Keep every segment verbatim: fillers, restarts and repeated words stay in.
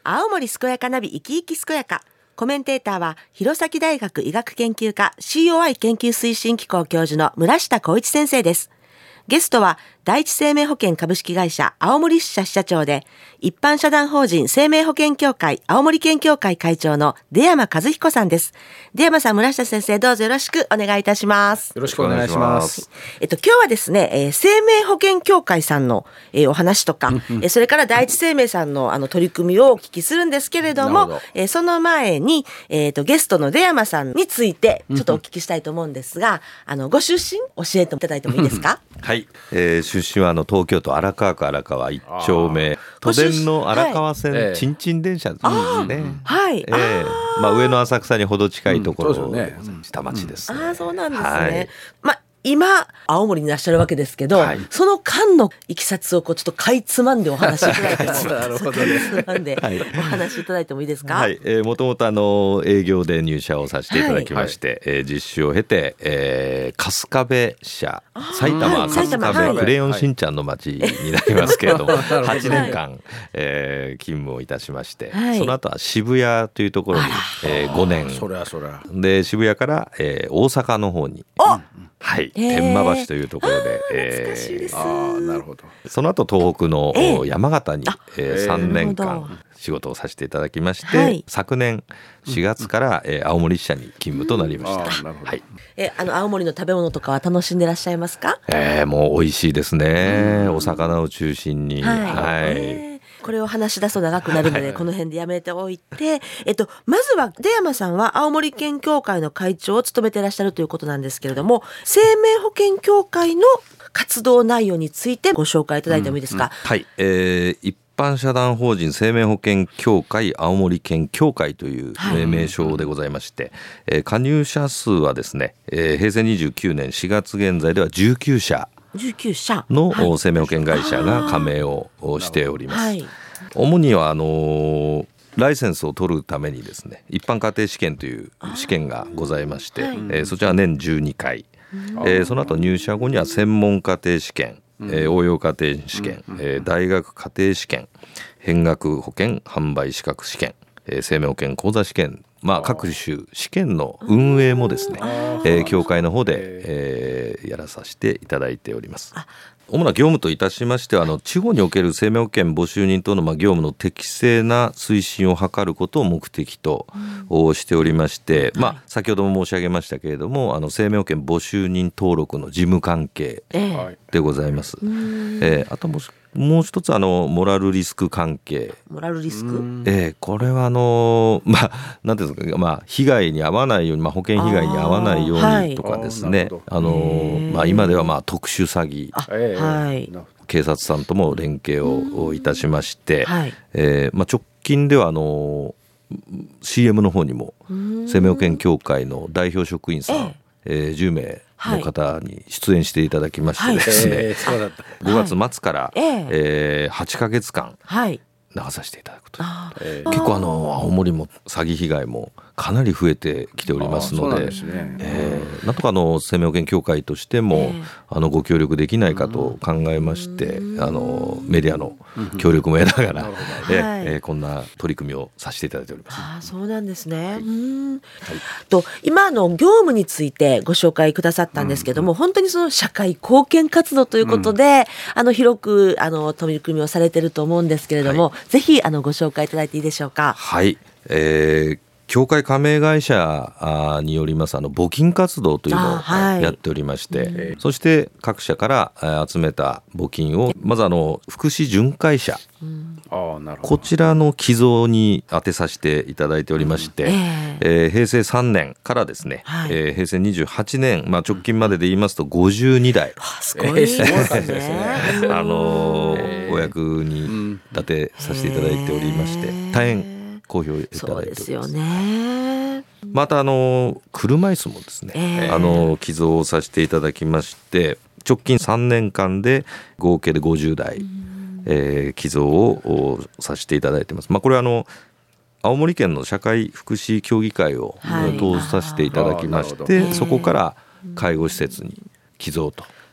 青森健やかナビ生き生き健やか。コメンテーターは弘前大学医学研究科 シーオーアイ 研究推進機構教授の村下浩一先生です。ゲストは第一生命保険株式会社青森支社支社長で一般社団法人生命保険協会青森県協会会長の出山和彦さんです。出山さん、村下先生、どうぞよろしくお願いいたします。 よろしくお願いします。 えっと、今日はですね、えー、生命保険協会さんの、えー、お話とか、えー、それから第一生命さんのあの取り組みをお聞きするんですけれども、どえー、その前に、えー、とゲストの出山さんについてちょっとお聞きしたいと思うんですが、あのご出身教えていただいてもいいですか？ はい、えー、出身はあの東京都荒川区荒川一丁目都電の荒川線、はい、ちんちん電車ですね。はい、えーまあ、上野浅草にほど近いところの下町です、ね。うん、あ、そうなんですね。はい、 まあ今青森にいらっしゃるわけですけど、はい、その間のいきさつをこうちょっとかいつまんでお話しいただいてもなるほどね。なんで、はい、お話しいただいてもいいですか？ はい、えー、もともとあの営業で入社をさせていただきまして、はい、えー、実習を経て、えー、春日部支社埼玉春日部、はい、クレヨンしんちゃんの町になりますけれども、はい、はちねんかん、えー、勤務をいたしまして、はい、その後は渋谷というところに、えー、ごねんそりゃそりゃで渋谷から、えー、大阪の方に、はい、天満橋というところで、 えー、懐かしいです。 あー、なるほど。 その後東北の山形に、えー、さんねんかん仕事をさせていただきまして、はい、昨年しがつから、えー、青森支社に勤務となりました。うん、はい、 えあの青森の食べ物とかは楽しんでらっしゃいますか？ えー、もう美味しいですね。お魚を中心に、はい、はい、えーこれを話し出すと長くなるのでこの辺でやめておいて、えっと、まずは出山さんは青森県協会の会長を務めていらっしゃるということなんですけれども、生命保険協会の活動内容についてご紹介いただいてもいいですか？うんうん、 はい、えー、一般社団法人生命保険協会青森県協会という名称でございまして、はい、加入者数はですね、えー、平成にじゅうきゅうねんしがつ現在ではじゅうきゅうしゃじゅうきゅうしゃの生命保険会社が加盟をしております。はい、主にはあのライセンスを取るためにですね、一般家庭試験という試験がございまして、はい、えー、そちらは年じゅうにかい、えー、その後入社後には専門家庭試験、えー、応用家庭試験、えー、大学家庭試験、変額保険販売資格試験、えー、生命保険口座試験、まあ、各種試験の運営もですね、えー、協会の方で、えー、やらさせていただいております。主な業務といたしましては、あの地方における生命保険募集人等のまあ業務の適正な推進を図ることを目的としておりまして、うん、まあ、先ほども申し上げましたけれども、あの生命保険募集人登録の事務関係でございます。えーえー、あとももう一つあのモラルリスク関係。 モラルリスク、 えー、これはあのまあなんていうんですか、まあ、被害に遭わないように、まあ、保険被害に遭わないようにとかですね、あ、あのまあ、今ではまあ特殊詐欺、はい、警察さんとも連携をいたしまして、はい、えーまあ、直近ではあの シーエム の方にも生命保険協会の代表職員さん、ええー、じゅうめいの方に出演していただきましてですね、はい、えー、ごがつまつから、はい、えー、はちかげつかん流させていただくと、はい、結構あの青森も詐欺被害もかなり増えてきておりますの で, で、ね、えー、なんとかあの生命保険協会としても、えー、あのご協力できないかと考えまして、あのメディアの協力も得ながら、えーえー、こんな取り組みをさせていただいております。 あ、そうなんですね。はい、うん、はい、と今の業務についてご紹介くださったんですけども、うん、本当にその社会貢献活動ということで、うん、あの広くあの取り組みをされていると思うんですけれども、はい、ぜひあのご紹介いただいていいでしょうか？ はい、えー協会加盟会社によりますあの募金活動というのをやっておりまして、はい、そして各社から集めた募金をまずあの福祉巡回者、うん、あ、なるほど、こちらの寄贈に当てさせていただいておりまして、うん、えーえー、平成さんねんからですね、はい、えー、平成にじゅうはちねん、まあ、直近までで言いますとごじゅうにだい、 すごいですね。 あのー、お役に立てさせていただいておりまして、大変好評いただいております。そうですよね。またあの車椅子もですね、えー、あの寄贈させていただきまして、直近さんねんかんで合計でごじゅうだい、えー、寄贈をさせていただいてます。まあ、これはあの青森県の社会福祉協議会を通させていただきまして、はい、そこから介護施設に寄贈と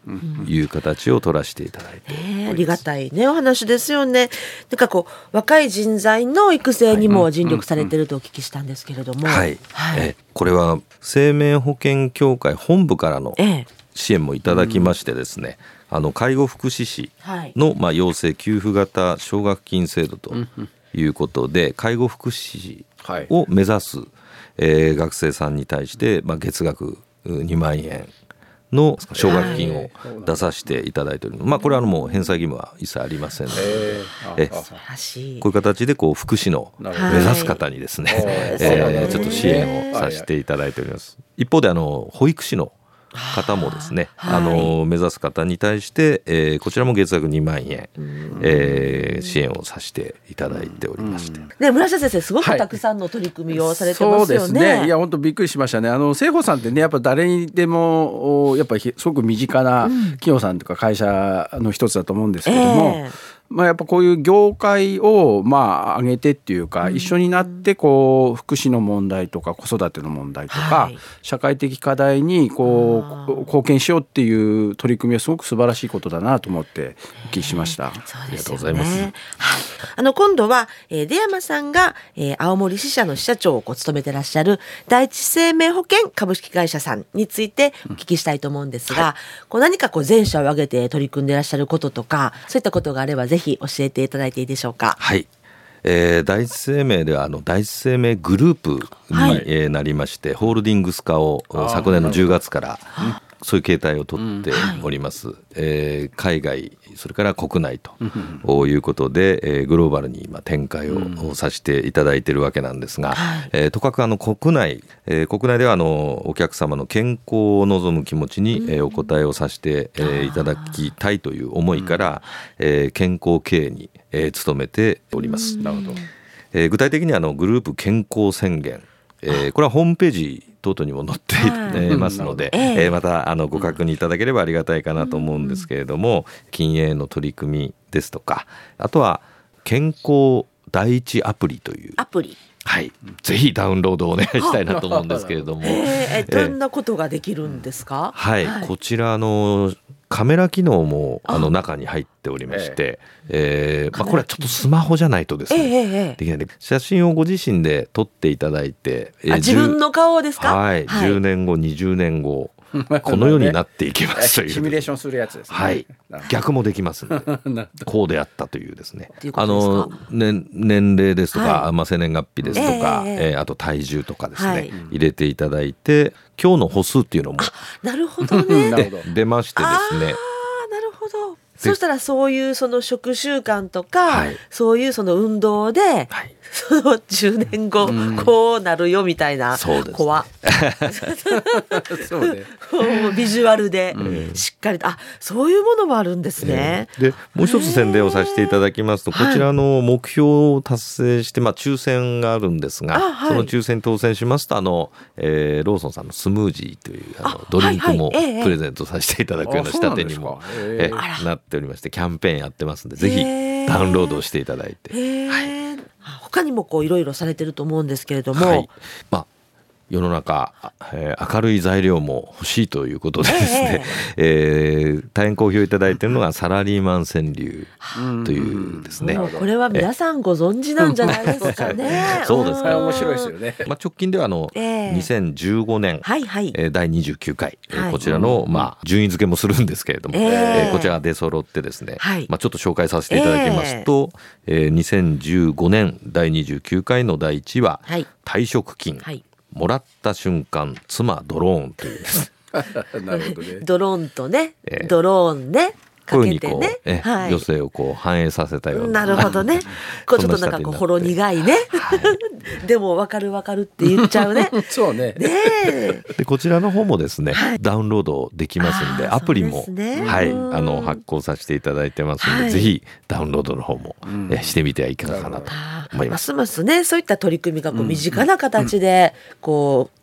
いう形を取らせていただいて、 ね、ありがたいねお話ですよね。なんかこう若い人材の育成にも尽力されてるとお聞きしたんですけれども、 はい、 はい、 えこれは生命保険協会本部からの支援もいただきましてですね、あの介護福祉士の、まあ、養成給付型奨学金制度ということで、介護福祉士を目指す、えー、学生さんに対して、まあ、月額にまんえんの奨学金を出させていただいております。まあ、これはもう返済義務は一切ありませんので、えこういう形でこう福祉の目指す方にですね、えー、ちょっと支援をさせていただいております。一方であの保育士の方もですね、あの目指す方に対して、えー、こちらも月額にまんえん、えー、支援をさせていただいておりまして、 ね、村下先生すごくたくさんの取り組みをされてますよね。 そうですね。いや本当びっくりしましたね。あの聖保さんってね、やっぱ誰にでもやっぱりすごく身近な企業さんとか会社の一つだと思うんですけども、えーまあ、やっぱこういう業界をまあ上げてっていうか、一緒になってこう福祉の問題とか子育ての問題とか、社会的課題にこう貢献しようっていう取り組みはすごく素晴らしいことだなと思ってお聞きしました。ありがとうございます。 はい、あの今度は、えー、出山さんが、えー、青森支社の支社長をこう務めてらっしゃる第一生命保険株式会社さんについてお聞きしたいと思うんですが、うんはい、こう何かこう全社を挙げて取り組んでらっしゃることとか、そういったことがあればぜひ教えていただいていいでしょうか。 はい、えー、第一生命ではあの第一生命グループに、はいえー、なりまして、ホールディングス化を昨年のじゅうがつからそういう形態をとっております、うんはいえー、海外それから国内ということで、えー、グローバルに今展開をさせていただいているわけなんですが、はいえー、とかくあの国内、えー、国内ではあのお客様の健康を望む気持ちに、うんえー、お答えをさせて、えー、いただきたいという思いから、えー、健康経営に、えー、努めております。なるほど。えー、具体的にあのグループ健康宣言、えー、これはホームページ等々にも載っていますので、えー、またあのご確認いただければありがたいかなと思うんですけれども、禁煙の取り組みですとか、あとは健康第一アプリというアプリ、 はい、ぜひダウンロードをお願いしたいなと思うんですけれども、 えー、どんなことができるんですか。 はい、はい、こちらのカメラ機能もあの中に入っておりまして、えーまあ、これはちょっとスマホじゃないとですね、えー、できないで写真をご自身で撮っていただいて、 えー、自分の顔ですか。 はい、はい、じゅうねんごにじゅうねんごこのようになっていきますというシミュレーションするやつですね。 はい、逆もできますのでこうであったというですね、あの、ね、年齢ですとか、はいまあ、生年月日ですとか、えーえー、あと体重とかですね、はい、入れていただいて今日の歩数っていうのもなるほどね出ましてですね。 あなるほど。そしたらそういうその食習慣とか、はい、そういうその運動で、はい、そのじゅうねんご、うん、こうなるよみたいな怖そうねビジュアルでしっかりと、うん、あそういうものもあるんですね、 えー、でもう一つ宣伝をさせていただきますと、こちらの目標を達成して、まあ、抽選があるんですが、はい、その抽選当選しますとあの、えー、ローソンさんのスムージーというあのドリンクもプレゼントさせていただくような仕立てにも、えー、なっておりまして、キャンペーンやってますんでぜひダウンロードをしていただいて、はい、 他にもこういろいろされてると思うんですけれども、はいまあ、世の中、えー、明るい材料も欲しいということでですね、えーえー、大変好評いただいているのがサラリーマン川柳というですね、 これは皆さんご存知なんじゃないですかねそうですか、 面白いですよね、 まあ、直近ではあの、えー、にせんじゅうごねん、はいはいえー、だいにじゅうきゅうかい、はい、こちらの、まあ、順位付けもするんですけれども、えーえー、こちらが出揃ってですね、はいまあ、ちょっと紹介させていただきますと、えーえー、にせんじゅうごねんだいにじゅうきゅうかいのだいいちいは、はい、退職金、はいもらった瞬間妻ドローンというなるほどね、 ドローンとね、えー、ドローンねかけてね、 えーはい、余生をこう反映させたようななるほどねこうちょっとなんかこうほろ苦いね、はい、でも分かる分かるって言っちゃうねそうねねでこちらの方もですね、はい、ダウンロードできますんでアプリも、ねはい、あの発行させていただいてますので、はい、ぜひダウンロードの方も、うん、してみてはいかがかなと思います。 ますますねそういった取り組みがこう身近な形でこう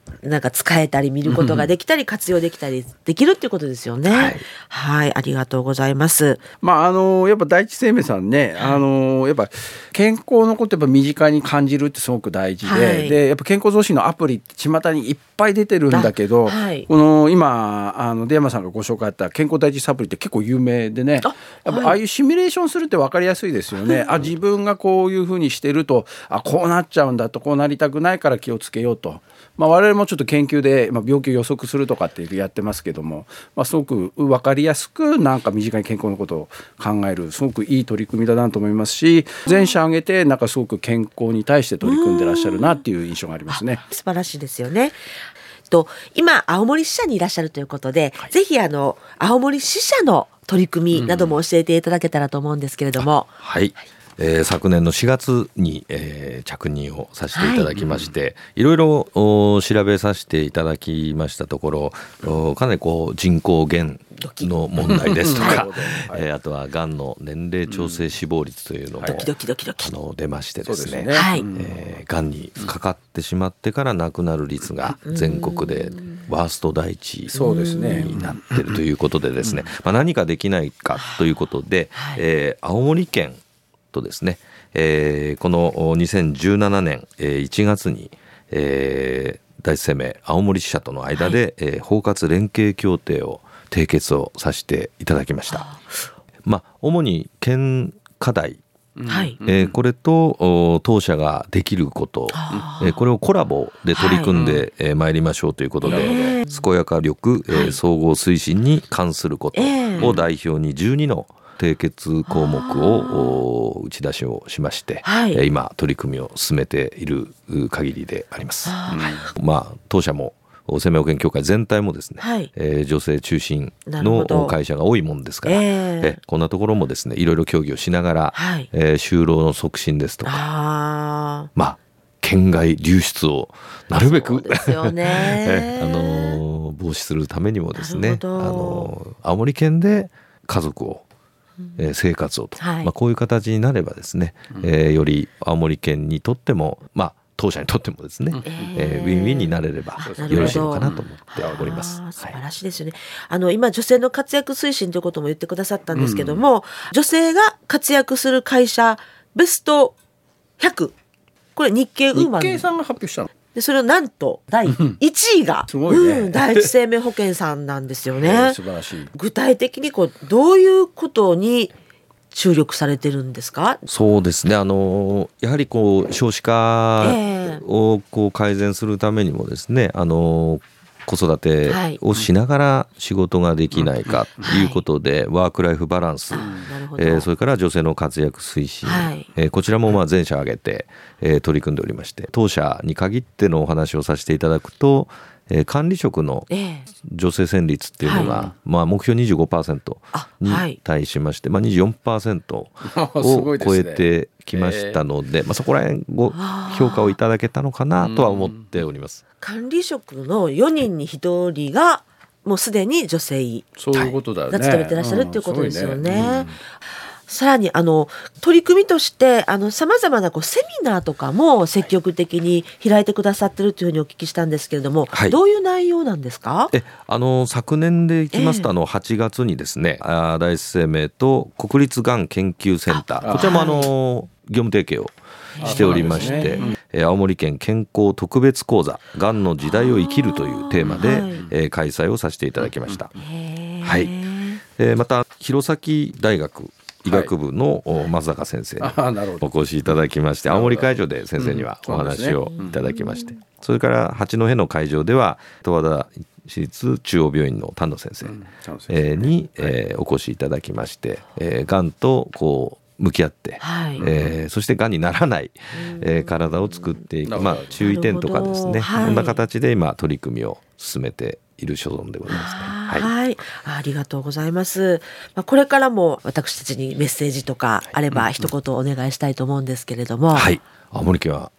なんか使えたり見ることができたり活用できたりできるっていうことですよね。はい、はい、ありがとうございます。 まああのやっぱ第一生命さんね、あのやっぱ健康のことやっぱ身近に感じるってすごく大事で、はい、でやっぱ健康増進のアプリって巷にいっぱい出てるんだけど、はい、この今あの出山さんがご紹介あった健康第一サプリって結構有名でね、あやっぱああいうシミュレーションするって分かりやすいですよね。はい、あ自分がこういうふうにしてるとあこうなっちゃうんだと、こうなりたくないから気をつけようと。まあ、我々もちょっと研究で、まあ、病気を予測するとかってやってますけども、まあ、すごく分かりやすくなんか身近に健康のことを考えるすごくいい取り組みだなと思いますし、全社挙げてなんかすごく健康に対して取り組んでらっしゃるなっていう印象がありますね。 素晴らしいですよね。と今青森支社にいらっしゃるということで、はい、ぜひあの青森支社の取り組みなども教えていただけたらと思うんですけれども、 うん、はい、えー、昨年のしがつに、えー、着任をさせていただきまして、はい、いろいろ調べさせていただきましたところ、かなりこう人口減の問題ですとか、はい、えー、あとはがんの年齢調整死亡率というのも、うん、 ドキドキドキドキあの出ましてですね、 はい、 えー、がんにかかってしまってから亡くなる率が全国でワースト第一になっているということでですね、まあ、何かできないかということで、はい、えー、青森県とですね、えー、このにせんじゅうななねんいちがつに、えー、第一生命青森支社との間で、はい、えー、包括連携協定を締結をさせていただきました。まあ、主に県課題、はい、えー、これと当社ができること、えー、これをコラボで取り組んでまい、はい、りましょうということで、えー、健やか力、えー、総合推進に関することを代表にじゅうにの締結項目を打ち出しをしまして、はい、今取り組みを進めている限りであります。うん、まあ、当社も生命保険協会全体もですね、はい、えー、女性中心の会社が多いもんですから、えー、えこんなところもですねいろいろ協議をしながら、はい、えー、就労の促進ですとか、あ、まあ、県外流出をなるべくですよねあの防止するためにもですね、あの青森県で家族をえー、生活をと、はい、まあ、こういう形になればですね、うん、えー、より青森県にとっても、まあ、当社にとってもですね、うん、えー、ウィンウィンになれればよろしいのかなと思っております。 素晴らしいですよね。あの今女性の活躍推進ということも言ってくださったんですけども、うん、女性が活躍する会社ベストひゃく、これ日経ウーマン日経さんが発表したので、それをなんとだいいちいが、うんね、うん、第一生命保険さんなんですよね。 素晴らしい。 具体的にこうどういうことに注力されてるんですか？ そうですね、あのやはりこう少子化をこう改善するためにもですね、あの子育てをしながら仕事ができないかということで、はい、ワークライフバランス、えー、それから女性の活躍推進、はい、えー、こちらもまあ全社挙げて、えー、取り組んでおりまして、当社に限ってのお話をさせていただくと、えー、管理職の女性占率っていうのが、はい、まあ、目標 にじゅうごパーセント に対しまして、まあ、にじゅうよんパーセント を超えてきましたので、まあ、そこら辺ご評価をいただけたのかなとは思っております。 管理職のよにんにひとりがもうすでに女性が務めてらっしゃるっていうことですよね。さらにあの取り組みとしてさまざまなこうセミナーとかも積極的に開いてくださってるというふうにお聞きしたんですけれども、はい、どういう内容なんですか？ えあの昨年でいきますと、えー、あのはちがつにですね、あ第一生命と国立がん研究センター、こちらもあの、はい、業務提携をしておりまして、ね、うん、青森県健康特別講座がんの時代を生きるというテーマで、はい、えー、開催をさせていただきました。はい、えー、また弘前大学医学部の松坂先生にお越しいただきまして、青森会場で先生にはお話をいただきまして、それから八戸の会場では十和田市立中央病院の丹野先生にお越しいただきまして、がんとこう向き合って、はい、えー、そしてがんにならない、えー、体を作っていく、まあ、注意点とかですね、はい、こんな形で今取り組みを進めている所存でございますね。 はい、はい、ありがとうございます。まあ、これからも私たちにメッセージとかあれば一言お願いしたいと思うんですけれども。 はい、青森県は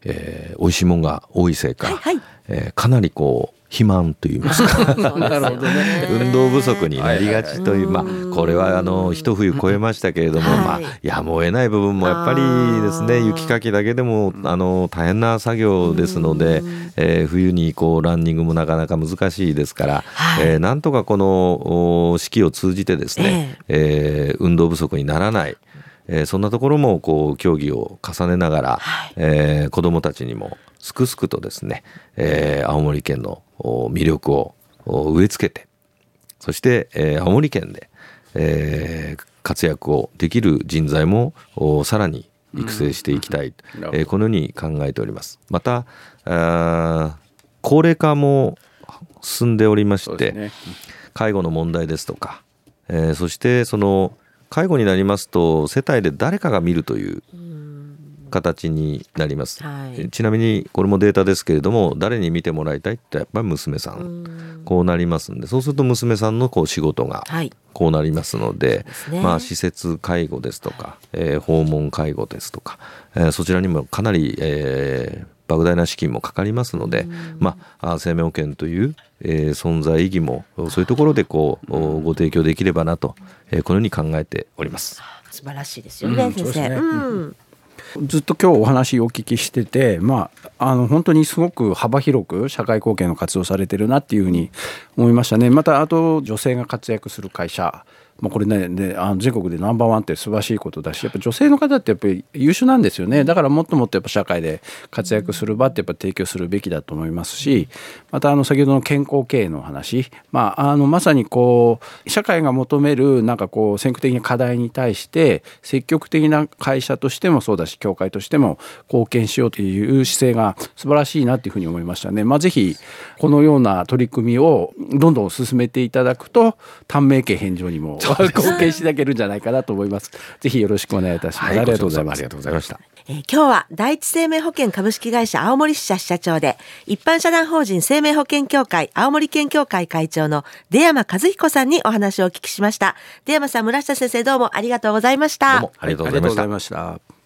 えー、美味しいもんが多いせいか、 はいはい、 えー、かなりこう肥満といいますかなるほどね、 運動不足になりがちという、まあ、これはあの一冬越えましたけれども、まあ、やむを得ない部分もやっぱりですね、雪かきだけでもあの大変な作業ですので、えー、冬にこうランニングもなかなか難しいですから、はい、えー、なんとかこの四季を通じてですね、えーえー、運動不足にならない、えー、そんなところもこう競技を重ねながら、はい、えー、子どもたちにもすくすくとですね、えー、青森県の魅力を植え付けて、そして、えー、青森県で、えー、活躍をできる人材もさらに育成していきたい、うん、えー、このように考えております。またあ高齢化も進んでおりまして、ね、介護の問題ですとか、えー、そしてその介護になりますと世帯で誰かが見るという形になります、はい、ちなみにこれもデータですけれども、誰に見てもらいたいってやっぱり娘さん、んこうなりますんで、そうすると娘さんのこう仕事がこうなりますので、はい、まあ、施設介護ですとか、えー、訪問介護ですとか、えー、そちらにもかなり、えー莫大な資金もかかりますので、まあ、生命保険という、えー、存在意義もそういうところでこうご提供できればなと、えー、このように考えております。 素晴らしいですよね、うん、先生、うんうん、ずっと今日お話をお聞きしてて、まあ、あの本当にすごく幅広く社会貢献の活動されてるなっていうふうに思いましたね。またあと女性が活躍する会社、まあ、これね、ね、あの全国でナンバーワンって素晴らしいことだし、やっぱ女性の方ってやっぱり優秀なんですよね。だからもっともっとやっぱ社会で活躍する場ってやっぱ提供するべきだと思いますし、またあの先ほどの健康経営の話、まあ、あのまさにこう社会が求めるなんかこう先駆的な課題に対して積極的な会社としてもそうだし、協会としても貢献しようという姿勢が素晴らしいなというふうに思いましたね。まあ、ぜひこのような取り組みをどんどん進めていただくと短命刑返上にも貢献していただけるんじゃないかなと思います。ぜひよろしくお願いいたします。はい、ありがとうございます。 ありがとうございました。 えー、今日は第一生命保険株式会社青森支社支社長で一般社団法人生命保険協会青森県協会会長の出山和彦さんにお話をお聞きしました。出山さん、村下先生、どうもありがとうございました。 どうもありがとうございました。